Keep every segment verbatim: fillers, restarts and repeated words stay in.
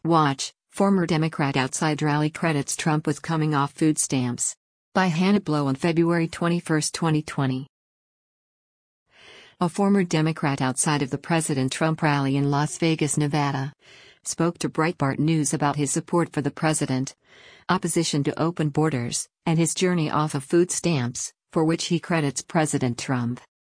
Watch, former Democrat outside rally credits Trump with coming off food stamps. By Hannah Blow on February twenty-first, twenty twenty. A former Democrat outside of the President Trump rally in Las Vegas, Nevada, spoke to Breitbart News about his support for the president, opposition to open borders, and his journey off of food stamps, for which he credits President Trump.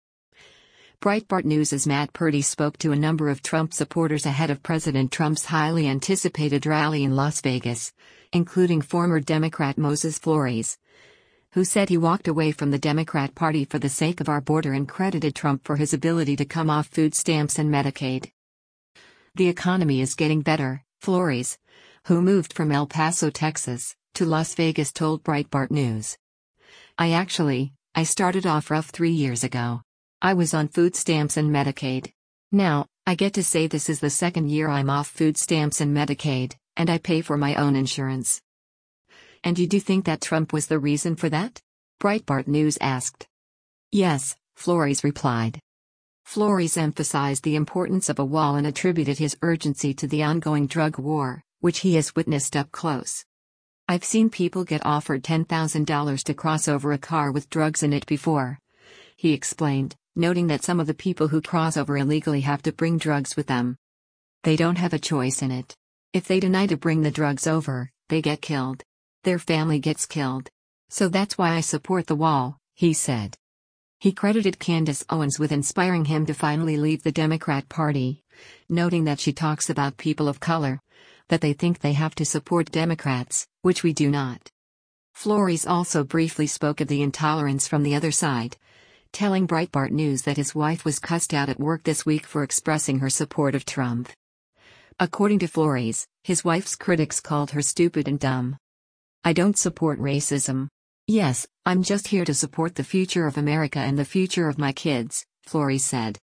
Breitbart News' Matt Purdy spoke to a number of Trump supporters ahead of President Trump's highly anticipated rally in Las Vegas, including former Democrat Moses Flores, who said he walked away from the Democrat Party for the sake of our border and credited Trump for his ability to come off food stamps and Medicaid. The economy is getting better, Flores, who moved from El Paso, Texas, to Las Vegas told Breitbart News. I actually, I started off rough three years ago. I was on food stamps and Medicaid. Now, I get to say this is the second year I'm off food stamps and Medicaid, and I pay for my own insurance. And you do think that Trump was the reason for that? Breitbart News asked. Yes, Flores replied. Flores emphasized the importance of a wall and attributed his urgency to the ongoing drug war, which he has witnessed up close. I've seen people get offered ten thousand dollars to cross over a car with drugs in it before, he explained, noting that some of the people who cross over illegally have to bring drugs with them. They don't have a choice in it. If they deny to bring the drugs over, they get killed. Their family gets killed. So that's why I support the wall, he said. He credited Candace Owens with inspiring him to finally leave the Democrat Party, noting that she talks about people of color, that they think they have to support Democrats, which we do not. Flores also briefly spoke of the intolerance from the other side, telling Breitbart News that his wife was cussed out at work this week for expressing her support of Trump. According to Flores, his wife's critics called her stupid and dumb. I don't support racism. Yes, I'm just here to support the future of America and the future of my kids, Flores said.